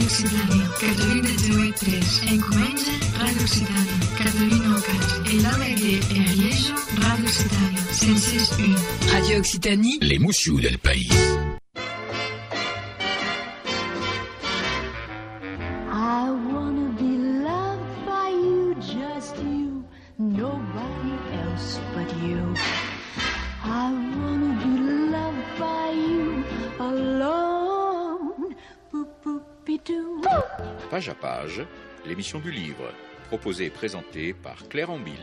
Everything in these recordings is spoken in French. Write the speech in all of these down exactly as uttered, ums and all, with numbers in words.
Radio Occitania, Caterina zero oito três. Em Comédia, Rádio Occitania, Caterina Alcântara. Em Lameghe e Ariejo, Rádio Occitania, cento e seis ponto um. Radio Occitanie, l'emotion del país. I wanna be loved by you, just you, nobody else but you. I wanna be loved by you, alone. Boop-boop-be-doo. Page à page, l'émission du livre, proposée et présentée par Claire Ambille.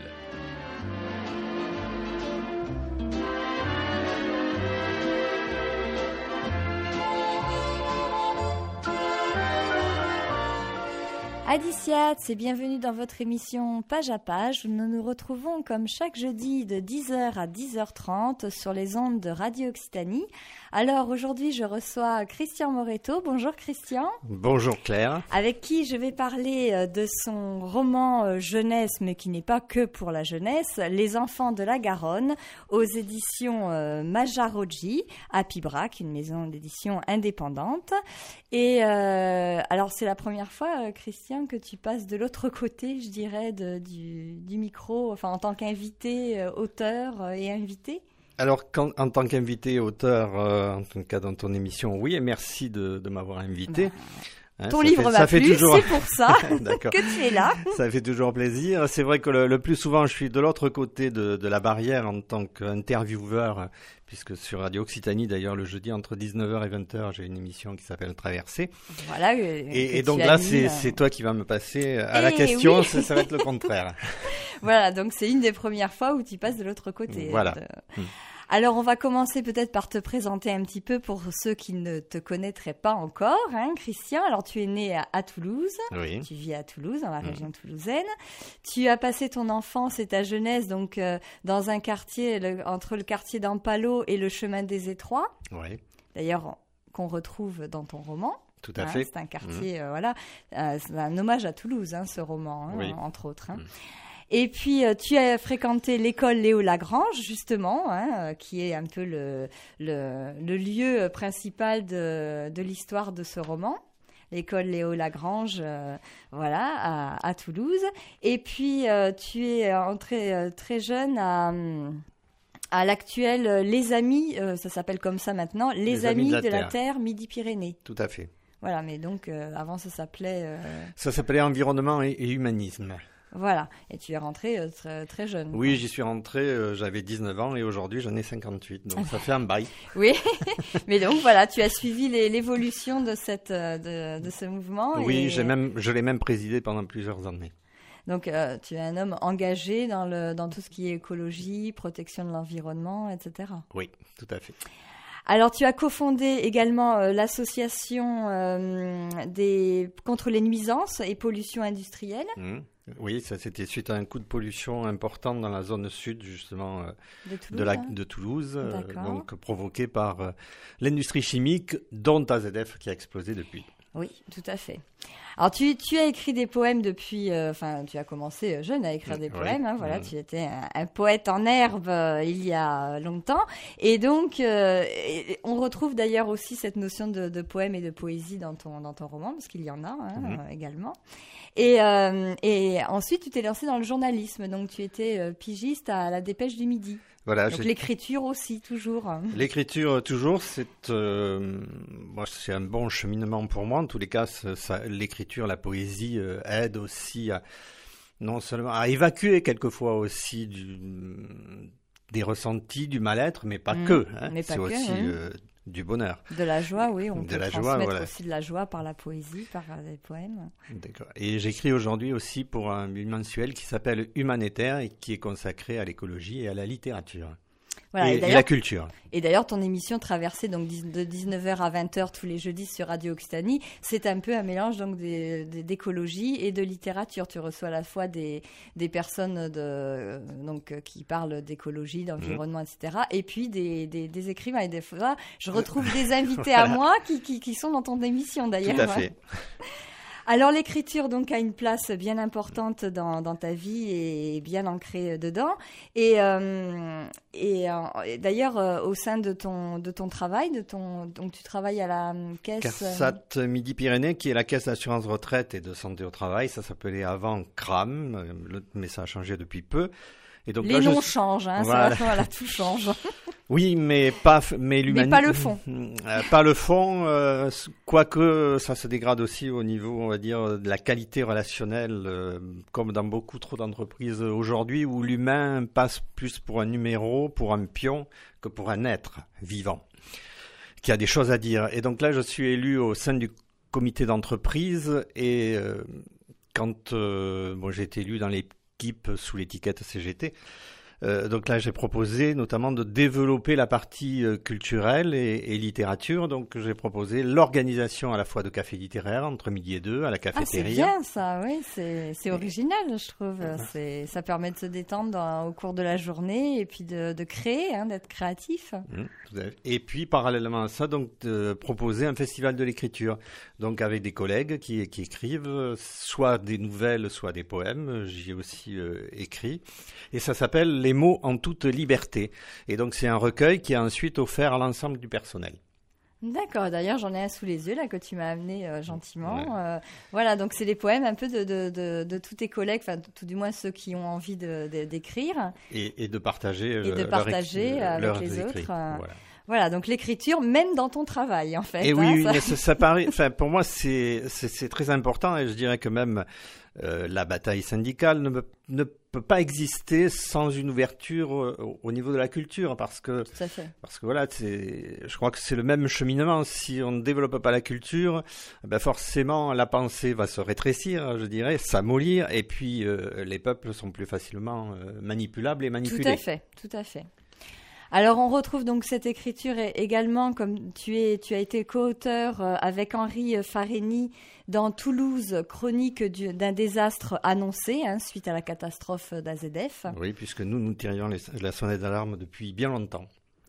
Adiciat, c'est bienvenue dans votre émission Page à Page. Nous nous retrouvons comme chaque jeudi de dix heures à dix heures trente sur les ondes de Radio Occitanie. Alors aujourd'hui, je reçois Christian Moretto. Bonjour Christian. Bonjour Claire. Avec qui je vais parler de son roman jeunesse, mais qui n'est pas que pour la jeunesse, Les Enfants de la Garonne, aux éditions Majaroggi, à Pibrac, une maison d'édition indépendante. Et euh, alors c'est la première fois, Christian, que tu passes de l'autre côté, je dirais, de, du, du micro, enfin en tant qu'invité, euh, auteur euh, et invité. Alors, quand, en tant qu'invité, auteur, euh, en tout cas dans ton émission, oui, et merci de, de m'avoir invité. Bah, hein, ton livre fait, m'a plu, toujours... c'est pour ça que tu es là. Ça fait toujours plaisir. C'est vrai que le, le plus souvent, je suis de l'autre côté de, de la barrière en tant qu'intervieweur, puisque sur Radio Occitanie, d'ailleurs, le jeudi, entre dix-neuf heures et vingt heures, j'ai une émission qui s'appelle Traversée. Voilà. Et, et donc là, c'est, c'est toi qui vas me passer à la et question, oui. ça, ça va être le contraire. Voilà, donc c'est une des premières fois où tu passes de l'autre côté. Voilà. De... Alors, on va commencer peut-être par te présenter un petit peu pour ceux qui ne te connaîtraient pas encore, hein, Christian. Alors, tu es né à, à Toulouse. Oui. Tu vis à Toulouse, dans la région mmh. toulousaine. Tu as passé ton enfance et ta jeunesse donc euh, dans un quartier, le, entre le quartier d'Ampalo et le chemin des Étroits. Oui. D'ailleurs, qu'on retrouve dans ton roman. Tout à hein, fait. C'est un quartier, mmh. euh, voilà. Euh, c'est un hommage à Toulouse, hein, ce roman, hein, oui. entre autres. Hein. Mmh. Et puis, euh, tu as fréquenté l'école Léo Lagrange, justement, hein, euh, qui est un peu le, le, le lieu principal de, de l'histoire de ce roman. L'école Léo Lagrange, euh, voilà, à, à Toulouse. Et puis, euh, tu es entré euh, très jeune à... à l'actuel euh, Les Amis, euh, ça s'appelle comme ça maintenant, Les, Les Amis, Amis de, la, de Terre. la Terre Midi-Pyrénées. Tout à fait. Voilà, mais donc, euh, avant, ça s'appelait... Euh... Ça s'appelait Environnement et, et Humanisme. Voilà, et tu es rentré euh, très, très jeune. Oui, j'y suis rentré, euh, j'avais dix-neuf ans et aujourd'hui j'en ai cinquante-huit, donc ça fait un bail. Oui, mais donc voilà, tu as suivi les, l'évolution de, cette, de, de ce mouvement. Oui, et... j'ai même, je l'ai même présidé pendant plusieurs années. Donc euh, tu es un homme engagé dans, le, dans tout ce qui est écologie, protection de l'environnement, et cetera. Oui, tout à fait. Alors, tu as cofondé également euh, l'association euh, des... contre les nuisances et pollutions industrielles. Mmh. Oui, ça c'était suite à un coup de pollution important dans la zone sud, justement, euh, de Toulouse, de, la, hein. de Toulouse euh, donc provoqué par euh, l'industrie chimique, dont A Z F qui a explosé depuis. Oui, tout à fait. Alors, tu, tu as écrit des poèmes depuis... Enfin, euh, tu as commencé jeune à écrire des oui. poèmes. Hein, voilà, mmh. Tu étais un, un poète en herbe euh, il y a longtemps. Et donc, euh, et on retrouve d'ailleurs aussi cette notion de, de poème et de poésie dans ton, dans ton roman, parce qu'il y en a hein, mmh. euh, également. Et, euh, et ensuite, tu t'es lancé dans le journalisme. Donc, tu étais euh, pigiste à la Dépêche du Midi. Voilà, donc j'ai... l'écriture aussi, toujours. L'écriture, toujours, c'est, euh, moi, c'est un bon cheminement pour moi. En tous les cas, ça, ça, l'écriture, la poésie euh, aide aussi à, non seulement à évacuer quelquefois aussi du, des ressentis, du mal-être, mais pas mmh, que. Hein, mais pas c'est que, aussi hein. euh, du bonheur. De la joie, oui. On de peut la transmettre joie, voilà. aussi de la joie par la poésie, par des poèmes. D'accord. Et j'écris aujourd'hui aussi pour un mensuel qui s'appelle Humanitaire et qui est consacré à l'écologie et à la littérature. Voilà, et, et, et la culture. Et d'ailleurs, ton émission Traversée, donc de dix-neuf heures à vingt heures tous les jeudis sur Radio Occitanie, c'est un peu un mélange donc des, des, d'écologie et de littérature. Tu reçois à la fois des, des personnes de, donc, qui parlent d'écologie, d'environnement, mmh. et cetera. Et puis des, des, des écrivains. Et des fois, je retrouve des invités à moi qui, qui, qui sont dans ton émission d'ailleurs. Tout à fait. Alors l'écriture donc a une place bien importante dans, dans ta vie et bien ancrée dedans. Et, euh, et, euh, et d'ailleurs euh, au sein de ton de ton travail, de ton donc tu travailles à la caisse CARSAT Midi-Pyrénées, qui est la caisse d'assurance retraite et de santé au travail. Ça s'appelait avant C R A M, le, mais ça a changé depuis peu. Et donc, les là, noms je... changent, hein, voilà. Ça, voilà, tout change. Oui, mais pas, mais l'humanité. Mais pas le fond. Euh, pas le fond, euh, quoique ça se dégrade aussi au niveau, on va dire, de la qualité relationnelle, euh, comme dans beaucoup trop d'entreprises aujourd'hui, où l'humain passe plus pour un numéro, pour un pion, que pour un être vivant, qui a des choses à dire. Et donc là, je suis élu au sein du comité d'entreprise, et euh, quand euh, bon, j'ai été élu dans les sous l'étiquette C G T. Euh, donc là, j'ai proposé notamment de développer la partie euh, culturelle et, et littérature. Donc j'ai proposé l'organisation à la fois de cafés littéraires entre midi et deux à la cafétéria. Ah, c'est bien ça, oui, c'est, c'est original, je trouve. C'est, ça permet de se détendre dans, au cours de la journée et puis de, de créer, hein, d'être créatif. Mmh, tout à fait. Et puis parallèlement à ça, donc de proposer un festival de l'écriture. Donc avec des collègues qui, qui écrivent soit des nouvelles, soit des poèmes. J'y ai aussi euh, écrit. Et ça s'appelle Les mots en toute liberté. Et donc c'est un recueil qui est ensuite offert à l'ensemble du personnel. D'accord, d'ailleurs j'en ai un sous les yeux là que tu m'as amené euh, gentiment. Ouais. Euh, voilà, donc c'est les poèmes un peu de, de, de, de tous tes collègues, enfin tout du moins ceux qui ont envie de, de, d'écrire. Et, et de partager, et de partager leur, avec leurs les écrits. autres. Euh, voilà. Voilà, donc l'écriture, même dans ton travail, en fait. Et hein, oui, oui ça... mais ça, ça paraît. Enfin, pour moi, c'est, c'est c'est très important, et je dirais que même euh, la bataille syndicale ne, ne peut pas exister sans une ouverture au, au niveau de la culture, parce que Tout à fait. parce que voilà, c'est, je crois que c'est le même cheminement. Si on ne développe pas la culture, ben forcément la pensée va se rétrécir, je dirais, s'amollir, et puis euh, les peuples sont plus facilement euh, manipulables et manipulés. Tout à fait, tout à fait. Alors on retrouve donc cette écriture également, comme tu es, tu as été co-auteur avec Henri Farény dans Toulouse, chronique du, d'un désastre annoncé hein, suite à la catastrophe d'A Z F. Oui, puisque nous, nous tirions les, la sonnette d'alarme depuis bien longtemps.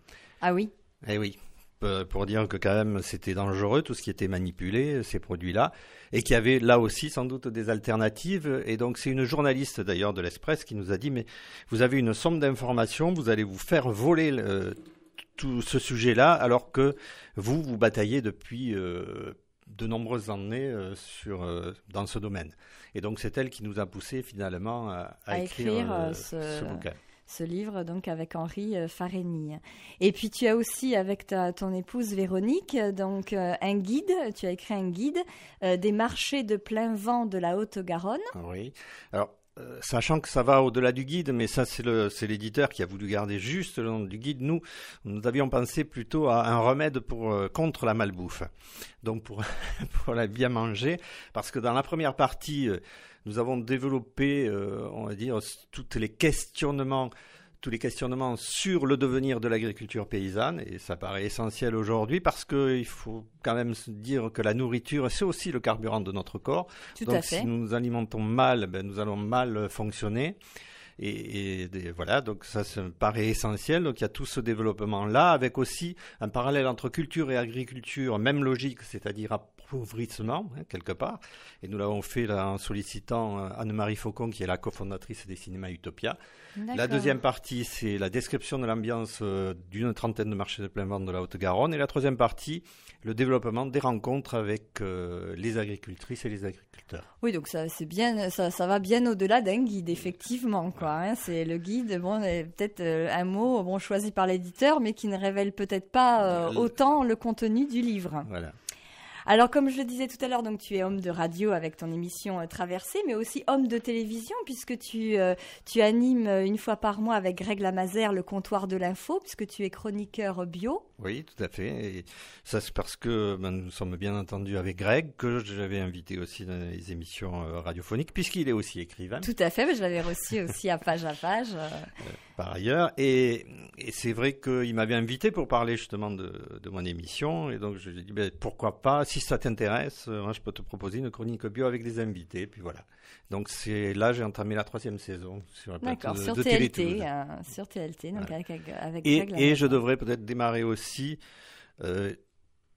Ah oui. Eh oui, pour dire que quand même c'était dangereux tout ce qui était manipulé, ces produits-là, et qu'il y avait là aussi sans doute des alternatives. Et donc c'est une journaliste d'ailleurs de l'Express qui nous a dit, mais vous avez une somme d'informations, vous allez vous faire voler euh, tout ce sujet-là, alors que vous, vous bataillez depuis euh, de nombreuses années euh, sur, euh, dans ce domaine. Et donc c'est elle qui nous a poussé finalement à, à, à écrire, écrire euh, ce... ce bouquin. Ce livre, donc, avec Henri Farény. Et puis, tu as aussi, avec ta, ton épouse Véronique, donc, euh, un guide, tu as écrit un guide euh, des marchés de plein vent de la Haute-Garonne. Oui. Alors, euh, sachant que ça va au-delà du guide, mais ça, c'est, le, c'est l'éditeur qui a voulu garder juste le nom du guide. Nous, nous avions pensé plutôt à un remède pour, euh, contre la malbouffe. Donc, pour, pour la bien manger. Parce que dans la première partie, euh, nous avons développé, euh, on va dire, tous les questionnements, tous les questionnements sur le devenir de l'agriculture paysanne, et ça paraît essentiel aujourd'hui parce qu'il faut quand même se dire que la nourriture, c'est aussi le carburant de notre corps. Tout Donc, à fait. si nous nous alimentons mal, ben, nous allons mal fonctionner. Et, et, et voilà, donc ça, ça me paraît essentiel. Donc il y a tout ce développement-là, avec aussi un parallèle entre culture et agriculture, même logique, c'est-à-dire appauvrissement, hein, quelque part. Et nous l'avons fait là, en sollicitant Anne-Marie Faucon, qui est la cofondatrice des cinémas Utopia. D'accord. La deuxième partie, c'est la description de l'ambiance euh, d'une trentaine de marchés de plein vent de la Haute-Garonne. Et la troisième partie, le développement des rencontres avec euh, les agricultrices et les agriculteurs. Oui, donc ça, c'est bien, ça, ça va bien au-delà d'un guide, effectivement, quoi. Hein, c'est le guide, bon, peut-être euh, un mot, bon, choisi par l'éditeur, mais qui ne révèle peut-être pas euh, autant le contenu du livre. Voilà. Alors, comme je le disais tout à l'heure, donc tu es homme de radio avec ton émission euh, Traversée, mais aussi homme de télévision, puisque tu, euh, tu animes euh, une fois par mois avec Greg Lamazère le comptoir de l'info, puisque tu es chroniqueur bio. Oui, tout à fait. Et ça, c'est parce que ben, nous sommes bien entendu avec Greg, que j'avais invité aussi dans les émissions euh, radiophoniques, puisqu'il est aussi écrivain. Tout à fait, mais je l'avais reçu aussi à page à page. Euh... Euh, par ailleurs. Et, et c'est vrai qu'il m'avait invité pour parler justement de, de mon émission. Et donc, je lui ai dit, ben, pourquoi pas, si ça t'intéresse, moi, je peux te proposer une chronique bio avec des invités. Puis voilà. Donc, c'est, là, j'ai entamé la troisième saison sur le plateau de, sur de T L T, Télé euh, sur T L T, donc voilà. avec, avec Et, Greg et je devrais peut-être démarrer aussi... Euh,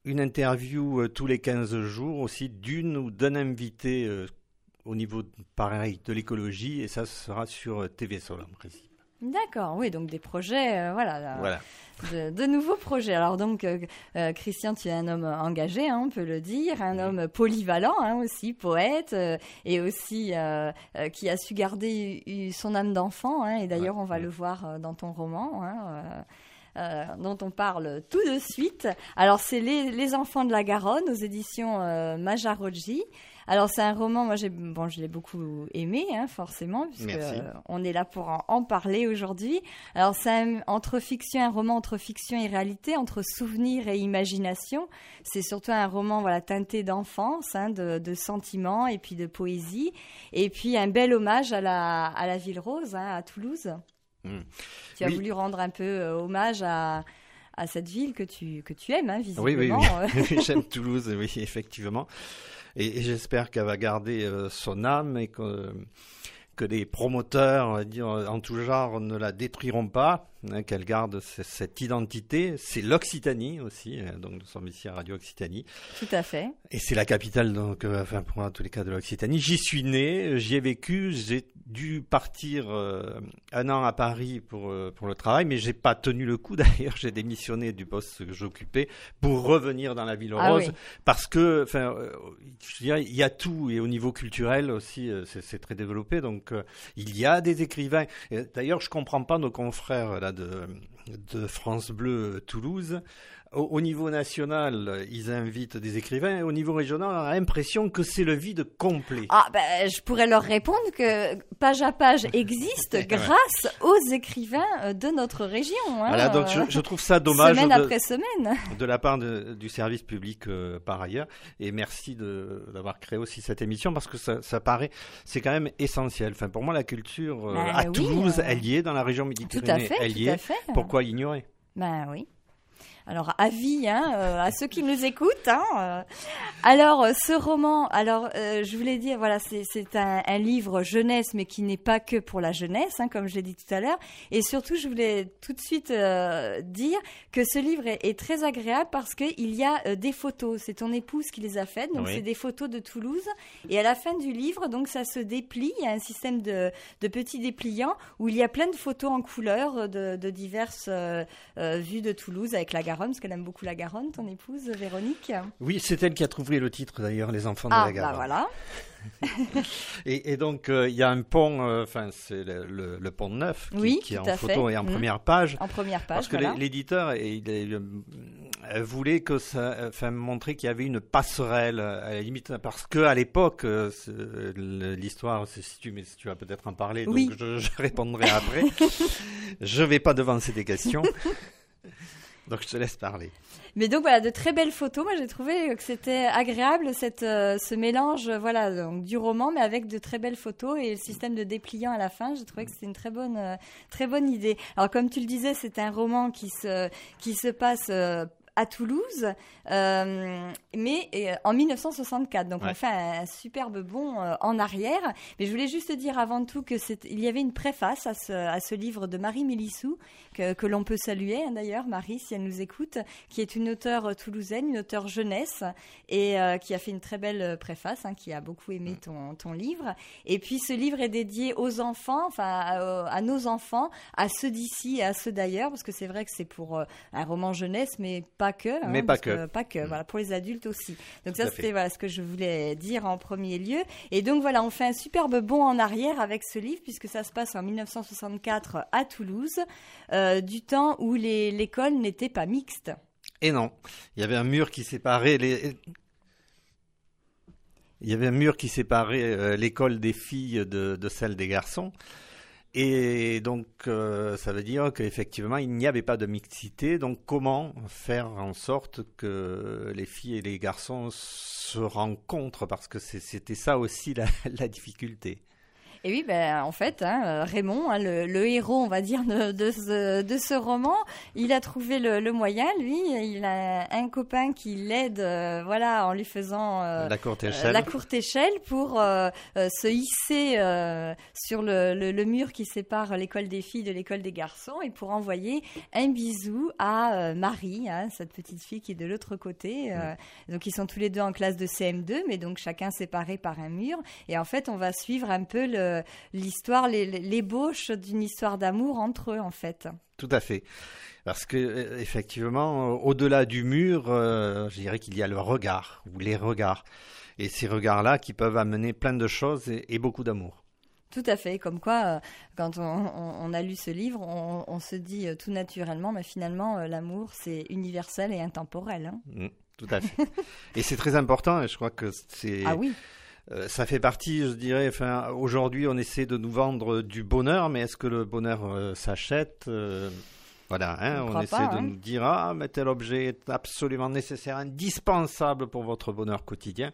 une interview euh, tous les quinze jours aussi d'une ou d'un invité euh, au niveau, pareil, de l'écologie, et ça sera sur T V Sol en principe. D'accord, oui, donc des projets, euh, voilà, Voilà. De, de nouveaux projets. Alors donc, euh, euh, Christian, tu es un homme engagé, hein, on peut le dire, un homme polyvalent hein, aussi, poète, euh, et aussi euh, euh, qui a su garder euh, son âme d'enfant, hein, et d'ailleurs, ouais, on va ouais. le voir euh, dans ton roman, hein, euh, Euh, dont on parle tout de suite. Alors, c'est les, les Enfants de la Garonne aux éditions euh, Majaroggi. Alors, c'est un roman, moi, j'ai, bon, je l'ai beaucoup aimé, hein, forcément, puisque euh, on est là pour en, en parler aujourd'hui. Alors, c'est un, entre fiction, un roman entre fiction et réalité, entre souvenir et imagination. C'est surtout un roman, voilà, teinté d'enfance, hein, de, de sentiments et puis de poésie. Et puis, un bel hommage à la, à la Ville Rose, hein, à Toulouse. Mmh. Tu as oui. voulu rendre un peu euh, hommage à, à cette ville que tu, que tu aimes, hein, visiblement. Oui, oui, oui. J'aime Toulouse, oui, effectivement. Et, et j'espère qu'elle va garder euh, son âme et que, que les promoteurs, on va dire, en tout genre, ne la détruiront pas, hein, qu'elle garde c- cette identité. C'est l'Occitanie aussi, hein, donc nous sommes ici à Radio Occitanie. Tout à fait. Et c'est la capitale, donc, euh, enfin, pour moi, en tous les cas, de l'Occitanie. J'y suis né, j'y ai vécu, j'ai dû partir euh, un an à Paris pour, euh, pour le travail, mais j'ai pas tenu le coup d'ailleurs, j'ai démissionné du poste que j'occupais pour revenir dans la Ville Rose, ah oui. parce que, enfin, euh, je dirais, il y a tout, et au niveau culturel aussi, euh, c'est, c'est très développé, donc euh, il y a des écrivains. Et, d'ailleurs, je comprends pas nos confrères là de, de France Bleu Toulouse. Au, au niveau national, ils invitent des écrivains. Et au niveau régional, on a l'impression que c'est le vide complet. Ah, ben, je pourrais leur répondre que Page à Page existe grâce aux écrivains de notre région. Hein. Voilà, donc je, je trouve ça dommage. Semaine de, après semaine. De la part de, du service public euh, par ailleurs. Et merci de, d'avoir créé aussi cette émission parce que ça, ça paraît, c'est quand même essentiel. Enfin, pour moi, la culture euh, ben, à oui, Toulouse, euh... elle y est, dans la région méditerranéenne, tout à fait, elle y tout est. À fait. Pourquoi l'ignorer? Ben oui. Alors, avis hein, euh, à ceux qui nous écoutent. Hein, euh. Alors, ce roman, alors euh, je voulais dire, voilà, c'est, c'est un, un livre jeunesse, mais qui n'est pas que pour la jeunesse, hein, comme je l'ai dit tout à l'heure. Et surtout, je voulais tout de suite euh, dire que ce livre est, est très agréable parce qu'il y a euh, des photos. C'est ton épouse qui les a faites, donc oui. c'est des photos de Toulouse. Et à la fin du livre, donc ça se déplie. Il y a un système de, de petits dépliants où il y a plein de photos en couleur de, de diverses euh, euh, vues de Toulouse avec la Garonne. Parce qu'elle aime beaucoup la Garonne, ton épouse, Véronique. Oui, c'est elle qui a trouvé le titre d'ailleurs, Les Enfants de ah, la Garonne. Ah, bah voilà. et, et donc, il euh, y a un pont, enfin, euh, c'est le, le, le pont Neuf, qui, oui, qui est en photo fait. et en mmh. première page. En première page, Parce que voilà. l'éditeur il, il, il voulait que ça, enfin, montrer qu'il y avait une passerelle, à la limite, parce qu'à l'époque, euh, l'histoire se situe, mais tu vas peut-être en parler, oui. donc je, je répondrai après. Je ne vais pas devancer des questions. Donc je te laisse parler. Mais donc voilà, de très belles photos. Moi j'ai trouvé que c'était agréable cette, euh, ce mélange voilà, donc, du roman, mais avec de très belles photos et le système de dépliant à la fin. J'ai trouvé que c'était une très bonne, euh, très bonne idée. Alors comme tu le disais, c'est un roman qui se, qui se passe... Euh, à Toulouse, euh, mais euh, en mille neuf cent soixante-quatre. Donc, ouais. on fait un, un superbe bond euh, en arrière. Mais je voulais juste dire avant tout que c'est, il y avait une préface à ce, à ce livre de Marie Mélissou, que, que l'on peut saluer, hein, d'ailleurs, Marie, si elle nous écoute, qui est une auteure toulousaine, une auteure jeunesse, et euh, qui a fait une très belle préface, hein, qui a beaucoup aimé ton, ton livre. Et puis, ce livre est dédié aux enfants, enfin, à, à nos enfants, à ceux d'ici et à ceux d'ailleurs, parce que c'est vrai que c'est pour euh, un roman jeunesse, mais pas Pas que, hein, mais pas que. que, pas que, mmh. voilà, pour les adultes aussi. Donc ça, c'était voilà, ce que je voulais dire en premier lieu. Et donc voilà, on fait un superbe bond en arrière avec ce livre, puisque ça se passe en mille neuf cent soixante-quatre à Toulouse, euh, du temps où les, l'école n'était pas mixte. Et non, il y avait un mur qui séparait les... Il y avait un mur qui séparait euh, l'école des filles de, de celle des garçons. Et donc, euh, ça veut dire qu'effectivement, il n'y avait pas de mixité. Donc, comment faire en sorte que les filles et les garçons se rencontrent? Parce que c'est, c'était ça aussi la, la difficulté. Et oui, ben, en fait, hein, Raymond, hein, le, le héros, on va dire, de, de, ce, de ce roman, il a trouvé le, le moyen, lui, il a un copain qui l'aide, euh, voilà, en lui faisant euh, la courte échelle, euh, la courte échelle pour euh, euh, se hisser euh, sur le, le, le mur qui sépare l'école des filles de l'école des garçons et pour envoyer un bisou à euh, Marie, hein, cette petite fille qui est de l'autre côté. Euh, mmh. Donc, ils sont tous les deux en classe de C M deux, mais donc chacun séparé par un mur. Et en fait, on va suivre un peu le l'histoire, l'ébauche d'une histoire d'amour entre eux, en fait. Tout à fait. Parce que effectivement, au-delà du mur, euh, je dirais qu'il y a le regard, ou les regards. Et ces regards-là qui peuvent amener plein de choses et, et beaucoup d'amour. Tout à fait. Comme quoi, euh, quand on, on, on a lu ce livre, on, on se dit euh, tout naturellement, mais finalement, euh, l'amour, c'est universel et intemporel. Hein. Mmh, tout à fait. Et c'est très important, et je crois que c'est... Ah oui. Euh, ça fait partie, je dirais, enfin, aujourd'hui on essaie de nous vendre du bonheur, mais est-ce que le bonheur euh, s'achète euh, Voilà, hein, on, on essaie pas, de hein. nous dire, ah, mais tel objet est absolument nécessaire, indispensable pour votre bonheur quotidien.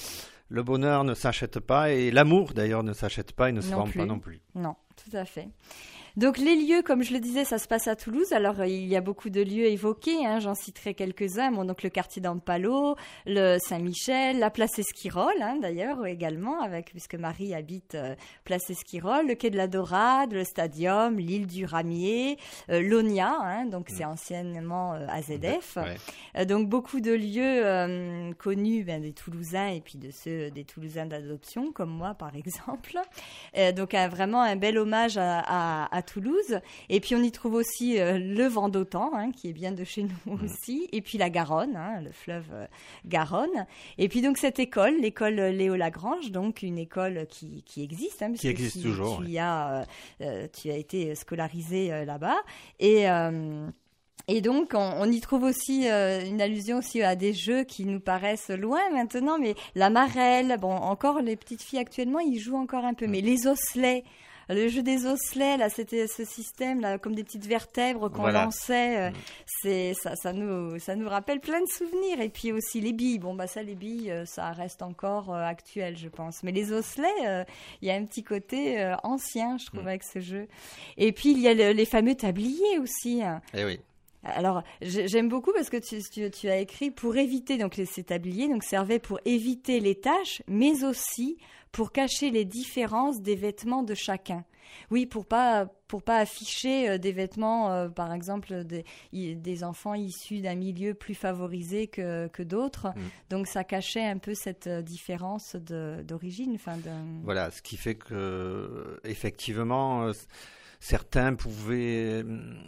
Le bonheur ne s'achète pas, et l'amour d'ailleurs ne s'achète pas et ne se vend pas non plus. Non, tout à fait. Donc les lieux, comme je le disais, ça se passe à Toulouse. Alors il y a beaucoup de lieux évoqués, hein, j'en citerai quelques-uns. Bon, donc le quartier d'Ampalo, le Saint-Michel, la place Esquirol, hein, d'ailleurs également, avec puisque Marie habite euh, place Esquirol, le quai de la Dorade, le Stadium, l'île du Ramier, euh, l'Onia, hein, donc mmh. c'est anciennement euh, A Z F. Ouais. Euh, donc beaucoup de lieux euh, connus ben, des Toulousains et puis de ceux des Toulousains d'adoption, comme moi par exemple. Euh, donc un, vraiment un bel hommage à, à, à Toulouse. Et puis on y trouve aussi euh, le Vent-d'Autan, hein, qui est bien de chez nous mmh. aussi, et puis la Garonne, hein, le fleuve euh, Garonne. Et puis donc cette école, l'école Léo Lagrange, donc une école qui, qui existe. Hein, qui existe tu, toujours. Tu, ouais. y as, euh, tu as été scolarisé euh, là-bas. Et... Euh, Et donc, on, on y trouve aussi euh, une allusion aussi à des jeux qui nous paraissent loin maintenant, mais la marelle, bon, encore les petites filles actuellement, ils jouent encore un peu, mais les osselets, le jeu des osselets, là, c'était ce système, là, comme des petites vertèbres qu'on voilà. lançait, euh, c'est, ça, ça, nous, ça nous rappelle plein de souvenirs. Et puis aussi les billes, bon, bah ça, les billes, euh, ça reste encore euh, actuel, je pense. Mais les osselets, il euh, y a un petit côté euh, ancien, je trouve, mmh. avec ce jeu. Et puis, il y a le, les fameux tabliers aussi. Hein. Eh oui. Alors, j'aime beaucoup parce que tu, tu, tu as écrit pour éviter, donc les, ces tabliers donc, servaient pour éviter les taches, mais aussi pour cacher les différences des vêtements de chacun. Oui, pour pas pour pas afficher euh, des vêtements, euh, par exemple, des, y, des enfants issus d'un milieu plus favorisé que, que d'autres. Mmh. Donc, ça cachait un peu cette euh, différence de, d'origine. Fin de... Voilà, ce qui fait que, effectivement... Euh, Certains pouvaient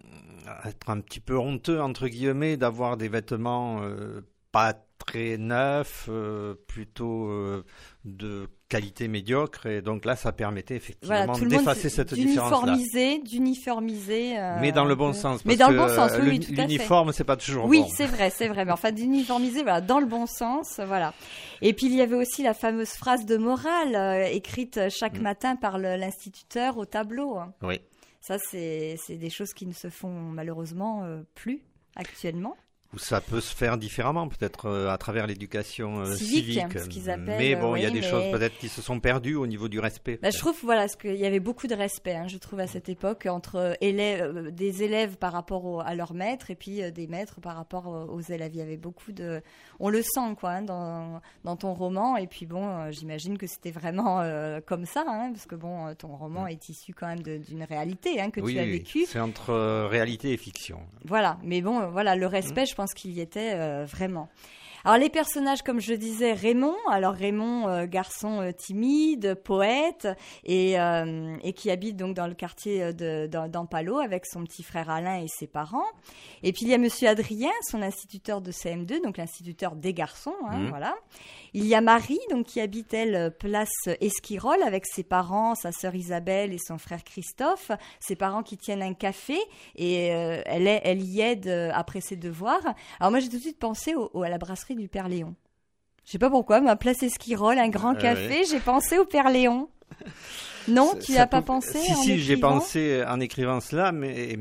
être un petit peu honteux, entre guillemets, d'avoir des vêtements euh, pas très neufs, euh, plutôt euh, de qualité médiocre. Et donc là, ça permettait effectivement voilà, d'effacer cette différence-là. D'uniformiser. Euh, mais dans le bon sens. Mais dans le bon sens, oui, oui, tout à fait. L'uniforme, c'est pas toujours oui, bon. Oui, c'est vrai, c'est vrai. Mais enfin, d'uniformiser, voilà, dans le bon sens, voilà. Et puis, il y avait aussi la fameuse phrase de morale euh, écrite chaque mmh. matin par le, l'instituteur au tableau. Hein. Oui. Ça, c'est, c'est des choses qui ne se font malheureusement euh, plus actuellement. Ou ça peut se faire différemment, peut-être euh, à travers l'éducation euh, civique. civique. Ce qu'ils appellent, mais bon, il oui, y a des mais... choses peut-être qui se sont perdues au niveau du respect. Bah, je trouve voilà, parce qu'il y avait beaucoup de respect, hein, je trouve, à cette époque, entre élèves, euh, des élèves par rapport au, à leurs maîtres et puis euh, des maîtres par rapport aux élèves. Il y avait beaucoup de... On le sent, quoi, hein, dans, dans ton roman. Et puis bon, euh, j'imagine que c'était vraiment euh, comme ça, hein, parce que bon, ton roman mmh. est issu quand même de, d'une réalité hein, que oui, tu as oui, vécue. C'est entre euh, réalité et fiction. Voilà, mais bon, voilà, le respect, mmh. je pense qu'il y était... Euh, vraiment. Alors les personnages, comme je disais, Raymond, alors Raymond, euh, garçon euh, timide, poète, et, euh, et qui habite donc dans le quartier de, de, d'Ampalo avec son petit frère Alain et ses parents. Et puis il y a Monsieur Adrien, son instituteur de C M deux, donc l'instituteur des garçons, hein, mmh. voilà. Il y a Marie, donc qui habite elle place Esquirol avec ses parents, sa sœur Isabelle et son frère Christophe. Ses parents qui tiennent un café et euh, elle, est, elle y aide après ses devoirs. Alors moi j'ai tout de suite pensé au, au, à la brasserie du Père Léon. Je sais pas pourquoi, ma place Esquirol, un grand euh, café, oui. j'ai pensé au Père Léon. Non, tu n'y as pas peut... pensé Si, en si, écrivant j'ai pensé en écrivant cela, mais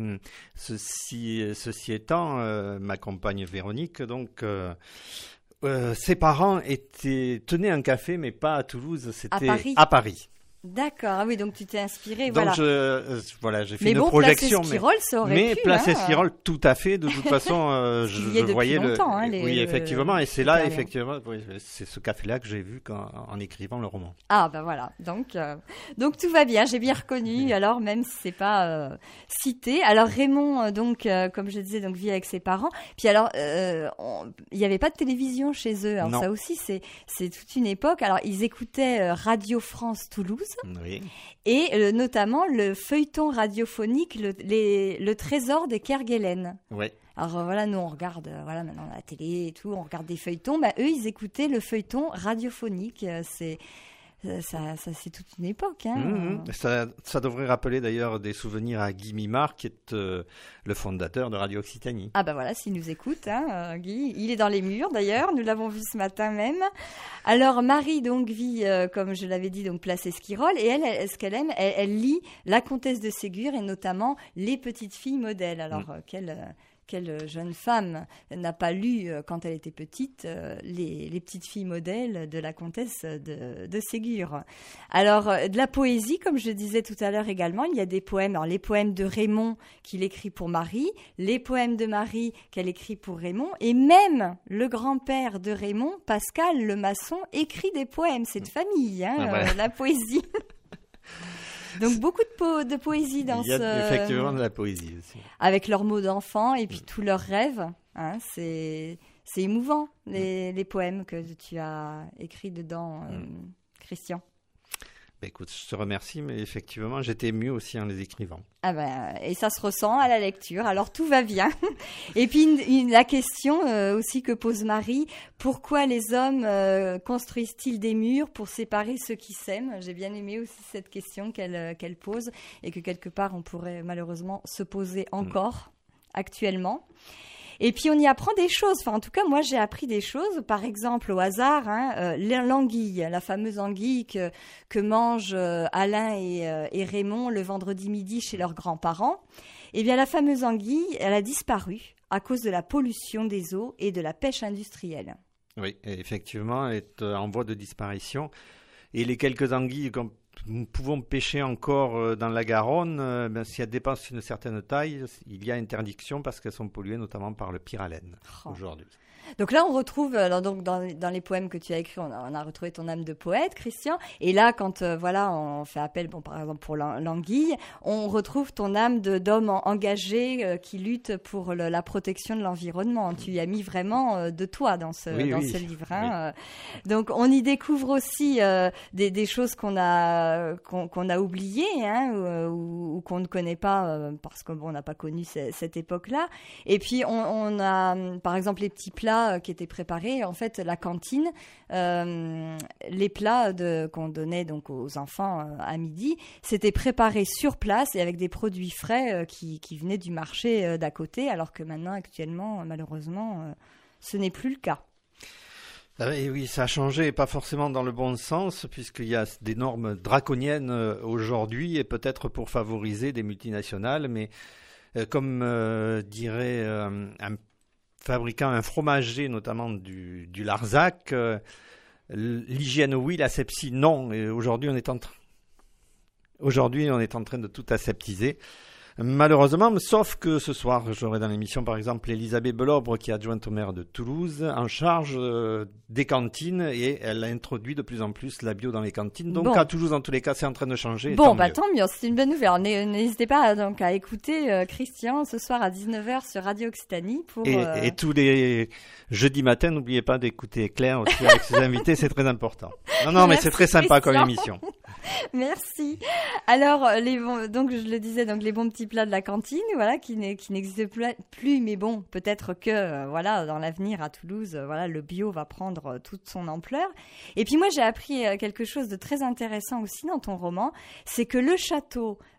ceci, ceci étant, euh, ma compagne Véronique, donc... Euh, Euh, ses parents étaient tenaient un café, mais pas à Toulouse, c'était à Paris. À Paris. D'accord, ah oui, donc tu t'es inspiré, donc voilà. Je, euh, voilà, j'ai fait mais une bon, projection. Place Esquirol, mais ça aurait mais pu, Place hein, Esquirol, tout à fait. De toute façon, euh, je, il y a je voyais longtemps, le. Hein, les, oui, le, effectivement, et c'est le là, Perléon. effectivement, oui, c'est ce café-là que j'ai vu quand, en écrivant le roman. Ah ben voilà, donc euh, donc tout va bien, j'ai bien reconnu. Oui. Alors même si c'est pas euh, cité. Alors Raymond, euh, donc euh, comme je disais, donc vit avec ses parents. Puis alors, euh, on, il n'y avait pas de télévision chez eux. Alors non. ça aussi, c'est c'est toute une époque. Alors ils écoutaient euh, Radio France Toulouse. Oui. Et euh, notamment le feuilleton radiophonique, le, les, le trésor des Kerguelen. Oui. Alors euh, voilà, nous on regarde, euh, voilà maintenant la télé et tout, on regarde des feuilletons. Bah eux, ils écoutaient le feuilleton radiophonique. Euh, c'est ça, ça c'est toute une époque. Hein. Mmh, ça, ça devrait rappeler d'ailleurs des souvenirs à Guy Mimard, qui est euh, le fondateur de Radio Occitanie. Ah bah voilà, s'il nous écoute, hein, euh, Guy, il est dans les murs d'ailleurs, nous l'avons vu ce matin même. Alors Marie donc vit, euh, comme je l'avais dit, donc Place Esquirol, et elle, elle ce qu'elle aime, elle, elle lit La Comtesse de Ségur et notamment Les Petites Filles Modèles. Alors mmh. euh, quelle euh, Quelle jeune femme n'a pas lu, euh, quand elle était petite, euh, les, les petites filles modèles de la comtesse de, de Ségur. Alors, euh, de la poésie, comme je disais tout à l'heure également, il y a des poèmes. Alors, les poèmes de Raymond qu'il écrit pour Marie, les poèmes de Marie qu'elle écrit pour Raymond, et même le grand-père de Raymond, Pascal le maçon, écrit des poèmes. C'est de famille, hein, ah ouais. euh, la poésie. Donc beaucoup de, po- de poésie dans ce... Il y a effectivement de la poésie aussi. Avec leurs mots d'enfant et puis mmh. tous leurs rêves. Hein, c'est, c'est émouvant, les, mmh. les poèmes que tu as écrits dedans, euh, mmh. Christian. Bah écoute, je te remercie, mais effectivement, j'étais ému aussi en les écrivant. Ah ben, et ça se ressent à la lecture, alors tout va bien. Et puis une, une, la question euh, aussi que pose Marie, pourquoi les hommes euh, construisent-ils des murs pour séparer ceux qui s'aiment ? J'ai bien aimé aussi cette question qu'elle, euh, qu'elle pose et que quelque part on pourrait malheureusement se poser encore mmh. actuellement. Et puis on y apprend des choses. Enfin, en tout cas, moi j'ai appris des choses. Par exemple, au hasard, hein, euh, l'anguille, la fameuse anguille que, que mangent euh, Alain et, euh, et Raymond le vendredi midi chez leurs grands-parents. Eh bien, la fameuse anguille, elle a disparu à cause de la pollution des eaux et de la pêche industrielle. Oui, effectivement, elle est en voie de disparition. Et les quelques anguilles qu'on nous pouvons pêcher encore dans la Garonne, euh, ben, si elles dépassent une certaine taille, il y a interdiction parce qu'elles sont polluées notamment par le pyralène oh. aujourd'hui. Donc là, on retrouve, alors donc dans, dans les poèmes que tu as écrits, on a, on a retrouvé ton âme de poète, Christian. Et là, quand euh, voilà, on fait appel, bon, par exemple pour l'anguille, on retrouve ton âme de, d'homme engagé euh, qui lutte pour le, la protection de l'environnement. Tu y as mis vraiment euh, de toi dans ce, oui, dans oui. ce livre. Hein. Oui. Euh, donc, on y découvre aussi euh, des, des choses qu'on a, qu'on, qu'on a oubliées hein, ou, ou qu'on ne connaît pas euh, parce qu'on bon, n'a pas connu c- cette époque-là. Et puis, on, on a, par exemple, les petits plats qui étaient préparés, en fait, la cantine, euh, les plats de, qu'on donnait donc aux enfants euh, à midi, c'était préparé sur place et avec des produits frais euh, qui, qui venaient du marché euh, d'à côté, alors que maintenant, actuellement, malheureusement, euh, ce n'est plus le cas. Et oui, ça a changé, pas forcément dans le bon sens, puisqu'il y a des normes draconiennes aujourd'hui, et peut-être pour favoriser des multinationales, mais euh, comme euh, dirait euh, un fabriquant, un fromager notamment du, du Larzac, euh, l'hygiène oui, l'asepsie non. Et aujourd'hui, on est en train, aujourd'hui, on est en train de tout aseptiser. Malheureusement, sauf que ce soir, j'aurai dans l'émission par exemple Elisabeth Belobre, qui est adjointe au maire de Toulouse, en charge euh, des cantines, et elle a introduit de plus en plus la bio dans les cantines. Donc bon. À Toulouse, dans tous les cas, c'est en train de changer. Bon, tant bah mieux. tant mieux, c'est une bonne nouvelle. N'hésitez pas donc à écouter euh, Christian ce soir à dix-neuf heures sur Radio Occitanie. Pour, et, euh... et tous les jeudis matins, n'oubliez pas d'écouter Claire aussi avec ses invités, c'est très important. Non, non, mais Merci, c'est très sympa Christian. comme émission. Merci. Alors, les bons, donc je le disais, donc les bons petits plats de la cantine, voilà, qui, n'est, qui n'existent plus, mais bon, peut-être que, euh, voilà, dans l'avenir à Toulouse, euh, voilà, le bio va prendre euh, toute son ampleur. Et puis moi, j'ai appris euh, quelque chose de très intéressant aussi dans ton roman, c'est que le château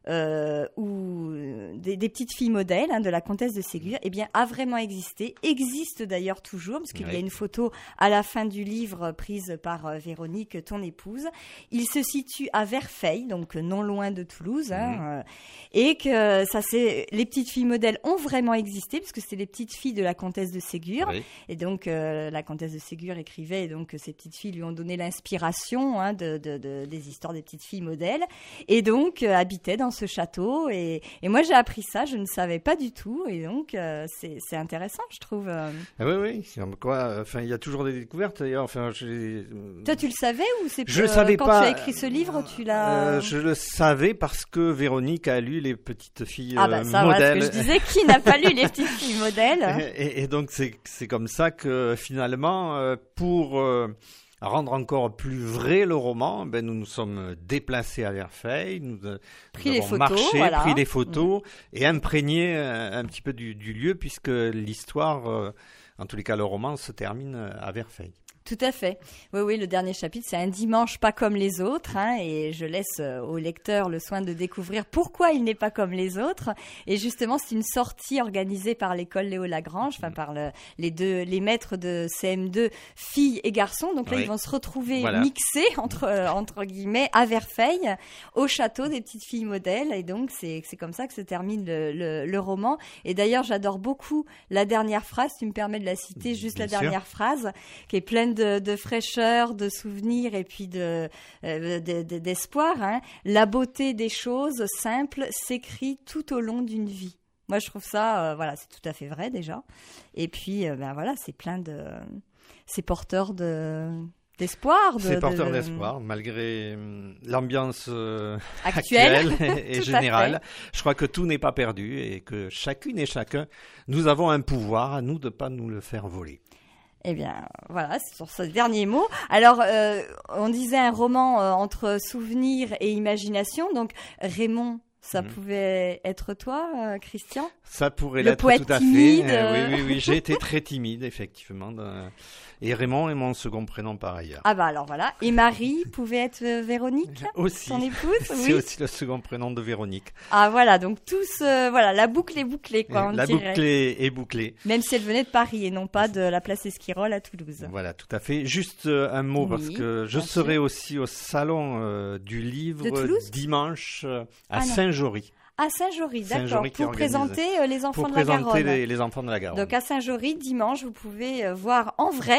euh, ou des, des petites filles modèles hein, de la comtesse de Ségur, eh bien, a vraiment existé, existe d'ailleurs toujours, parce qu'il oui. y a une photo à la fin du livre prise par euh, Véronique, ton épouse. Il se situe à Verfeil, donc non loin de Toulouse, hein, mmh. euh, et que ça, c'est les petites filles modèles ont vraiment existé, parce que c'est les petites filles de la comtesse de Ségur, oui. et donc euh, la comtesse de Ségur écrivait, et donc ces petites filles lui ont donné l'inspiration hein, de, de, de, des histoires des petites filles modèles, et donc euh, habitaient dans ce château, et, et moi j'ai appris ça, je ne savais pas du tout, et donc euh, c'est, c'est intéressant, je trouve. Euh... Ah oui, oui, comme quoi, enfin, il y a toujours des découvertes, d'ailleurs. Enfin, j'ai... Toi, tu le savais ou c'est je euh, savais quand pas, tu as écrit ce livre, tu l'as... Euh, je le savais parce que Véronique a lu les petites filles ah bah ça, euh, modèles. Voilà ce que je disais, qui n'a pas lu les petites filles modèles et, et, et donc, c'est, c'est comme ça que, finalement, euh, pour... Euh, rendre encore plus vrai le roman, ben nous nous sommes déplacés à Verfeil, nous, pris nous les avons photos, marché, voilà. pris des photos mmh. et imprégné un, un petit peu du, du lieu puisque l'histoire, euh, en tous les cas le roman, se termine à Verfeil. Tout à fait. Oui, oui, le dernier chapitre, c'est un dimanche pas comme les autres, hein, et je laisse euh, au lecteur le soin de découvrir pourquoi il n'est pas comme les autres. Et justement, c'est une sortie organisée par l'école Léo Lagrange, enfin par le, les deux, les maîtres de C M deux, filles et garçons. Donc là, oui. ils vont se retrouver voilà. mixés entre euh, entre guillemets à Verfeil, au château des petites filles modèles. Et donc c'est c'est comme ça que se termine le le, le roman. Et d'ailleurs, j'adore beaucoup la dernière phrase. Tu me permets de la citer, juste Bien la sûr. dernière phrase, qui est pleine De, de fraîcheur, de souvenirs et puis de, euh, de, de, d'espoir. Hein. La beauté des choses simples s'écrit tout au long d'une vie. Moi, je trouve ça, euh, voilà, c'est tout à fait vrai déjà. Et puis, euh, ben voilà, c'est plein de, c'est porteur de. D'espoir. De, c'est porteur de, d'espoir, malgré l'ambiance euh, actuelle, actuelle et, et générale. Je crois que tout n'est pas perdu et que chacune et chacun, nous avons un pouvoir, à nous de ne pas nous le faire voler. Eh bien, voilà, c'est sur ce dernier mot. Alors, euh, on disait un roman euh, entre souvenir et imagination. Donc, Raymond, ça mmh. pouvait être toi, euh, Christian ? Ça pourrait le l'être poète tout à timide, fait. Euh... Euh, oui, oui, oui, j'ai été très timide, effectivement. Dans... Et Raymond est mon second prénom par ailleurs. Ah bah alors voilà. Et Marie pouvait être euh, Véronique, aussi. Ton épouse. C'est oui. aussi le second prénom de Véronique. Ah voilà, donc tous, euh, voilà, la boucle est bouclée, quoi. On la dirait. boucle est bouclée. Même si elle venait de Paris et non pas de la place Esquirol à Toulouse. Voilà, tout à fait. Juste euh, un mot, oui, parce que je serai sûr. aussi au salon euh, du livre dimanche euh, à ah, Saint-Jory. À Saint-Jory, d'accord, Saint-Jory pour présenter euh, les enfants pour de la Garonne. Pour présenter les, les enfants de la Garonne. Donc à Saint-Jory, dimanche, vous pouvez euh, voir en vrai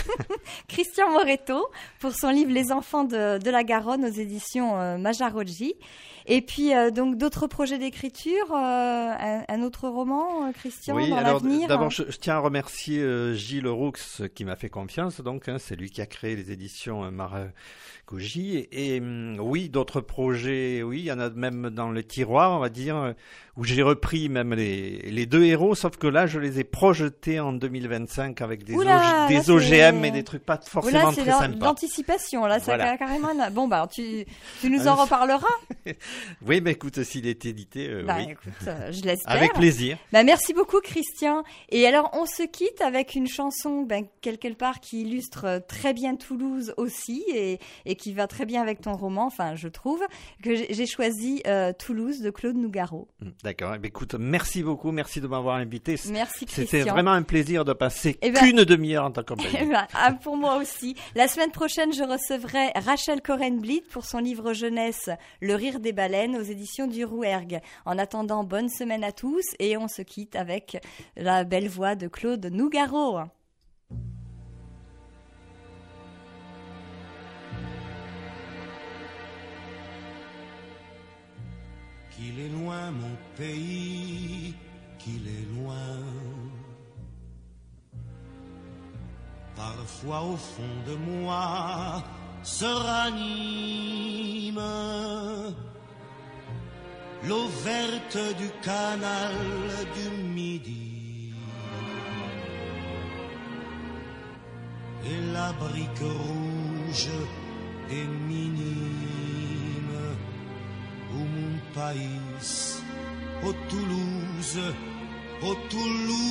Christian Moretto pour son livre Les enfants de, de la Garonne aux éditions euh, Majaroggi. Et puis, euh, donc, d'autres projets d'écriture, euh, un, un autre roman, euh, Christian, oui, dans alors, l'avenir. D'abord, je, je tiens à remercier euh, Gilles Roux qui m'a fait confiance. Donc, hein, c'est lui qui a créé les éditions euh, Majaroggi. Et, et oui, d'autres projets, oui, il y en a même dans le tiroir, on va dire, où j'ai repris même les, les deux héros, sauf que là, je les ai projetés en deux mille vingt-cinq avec des, Oula, O G, des O G M et des trucs pas forcément Oula, très c'est sympas. L'anticipation, là, ça voilà. a carrément... Bon, bah, tu, tu nous en reparleras. Oui, mais écoute, s'il est édité, euh, bah, oui. écoute, euh, je l'espère. Avec plaisir. Bah, merci beaucoup, Christian. Et alors, on se quitte avec une chanson, ben, quelque part, qui illustre très bien Toulouse aussi et, et qui va très bien avec ton roman, enfin, je trouve, que j'ai choisi euh, Toulouse de Claude Nougaro. D'accord. Eh bien, écoute, merci beaucoup. Merci de m'avoir invité. Merci, Christian. C'était vraiment un plaisir de passer eh ben, qu'une demi-heure en ta compagnie. Eh ben, ah, pour moi aussi. La semaine prochaine, je recevrai Rachel Coren-Blit pour son livre jeunesse Le rire des baleines aux éditions du Rouergue. En attendant, bonne semaine à tous et on se quitte avec la belle voix de Claude Nougaro. Qu'il est loin mon pays, qu'il est loin. Parfois au fond de moi se ranime l'eau verte du canal du Midi et la brique rouge des minimes où mon pays, au Toulouse, au Toulouse.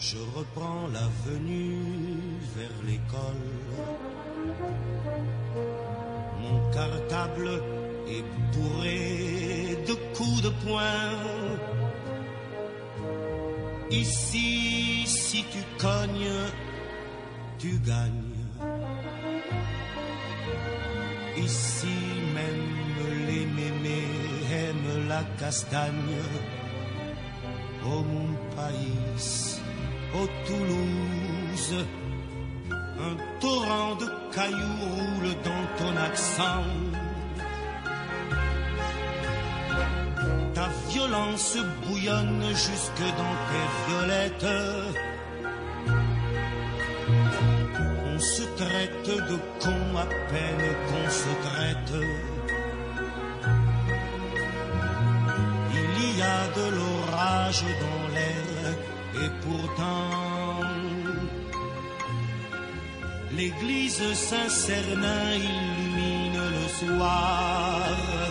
je reprends l'avenue vers l'école. Mon cartable est bourré de coups de poing. Ici, si tu cognes, tu gagnes. Ici, même les mémés aiment la castagne. Oh mon pays, oh Toulouse, un torrent de cailloux roule dans ton accent. Ta violence bouillonne jusque dans tes violettes. On se traite de con à peine qu'on se traite. Il y a de l'orage dans l'air et pourtant l'église Saint-Cernin illumine le soir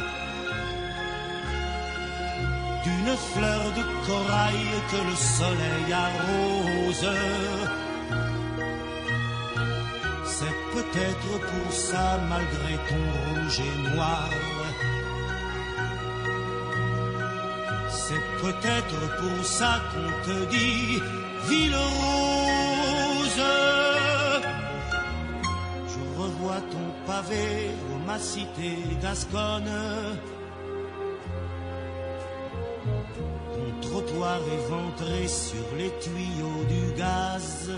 d'une fleur de corail que le soleil arrose. C'est peut-être pour ça, malgré ton rouge et noir, c'est peut-être pour ça qu'on te dit ville rose. Je revois ton pavé ô ma cité gasconne. Ton trottoir éventré sur les tuyaux du gaz.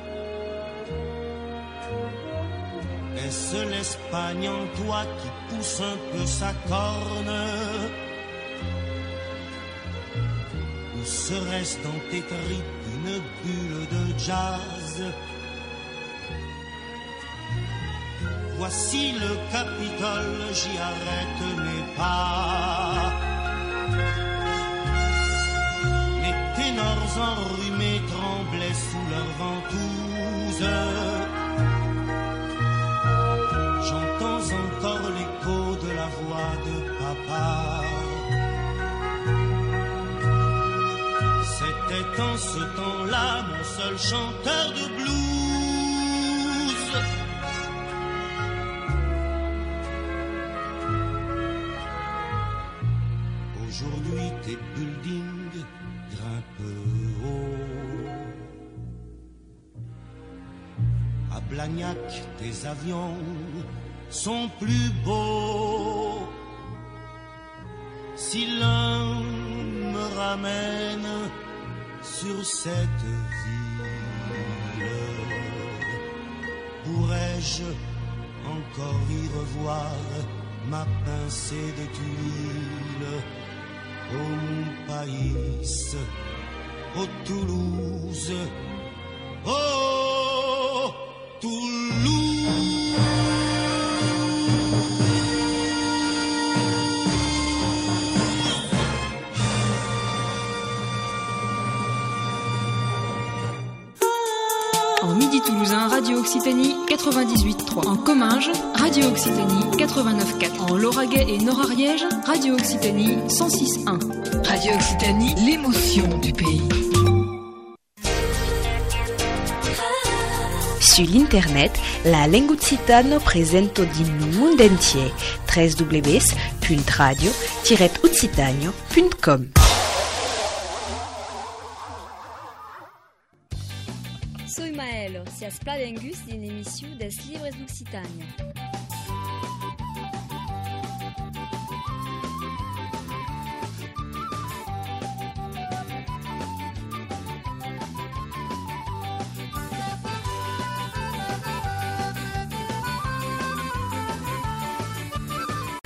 Est-ce l'Espagne en toi qui pousse un peu sa corne? Ou serait-ce dans tes tripes une bulle de jazz? Voici le Capitole, j'y arrête mes pas. Les ténors enrhumés tremblaient sous leur ventouse. J'entends encore l'écho de la voix de papa. C'était en ce temps-là mon seul chanteur de blues. Aujourd'hui tes buildings grimpent haut. À Blagnac tes avions sont plus beaux. Si l'un me ramène sur cette ville, pourrais-je encore y revoir ma pincée de tuiles? Oh mon pays, oh Toulouse, oh Toulouse. En Midi Toulousain, Radio Occitanie quatre-vingt-dix-huit trois. En Comminges, Radio Occitanie quatre-vingt-neuf quatre. En Lauragais et Nord-Ariège, Radio Occitanie cent six un. Radio Occitanie, l'émotion du pays. Sur l'internet, la langue occitane presente din monde entier. w w w punto radio tiret occitania punto com. Soy Maelo, si as pladengus din emisiu des libres d'Occitania.